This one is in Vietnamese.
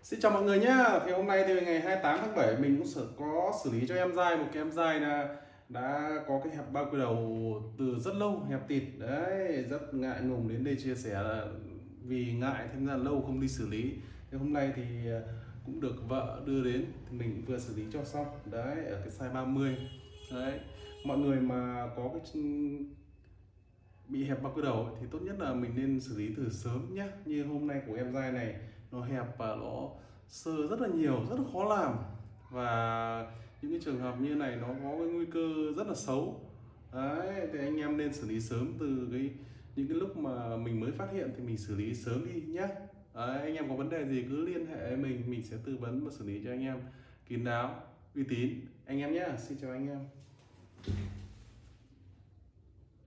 Xin chào mọi người nhá. Thì hôm nay thì ngày 28 tháng 7 mình cũng có xử lý cho em dai một cái em dai là đã có cái hẹp bao quy đầu từ rất lâu, hẹp tịt đấy, rất ngại ngùng đến đây chia sẻ là vì ngại thêm ra lâu không đi xử lý. Thì hôm nay thì cũng được vợ đưa đến thì mình cũng vừa xử lý cho xong đấy, ở cái size 30 đấy. Mọi người mà có cái bị hẹp bao quy đầu ấy, thì tốt nhất là mình nên xử lý từ sớm nhé. Như hôm nay của em dai này nó hẹp và nó sơ rất là nhiều, rất là khó làm, và những cái trường hợp như này nó có cái nguy cơ rất là xấu đấy. Thì anh em nên xử lý sớm từ những cái lúc mà mình mới phát hiện thì mình xử lý sớm đi nhé. Đấy, anh em có vấn đề gì cứ liên hệ với mình sẽ tư vấn và xử lý cho anh em kín đáo, uy tín anh em nhé. Xin chào anh em.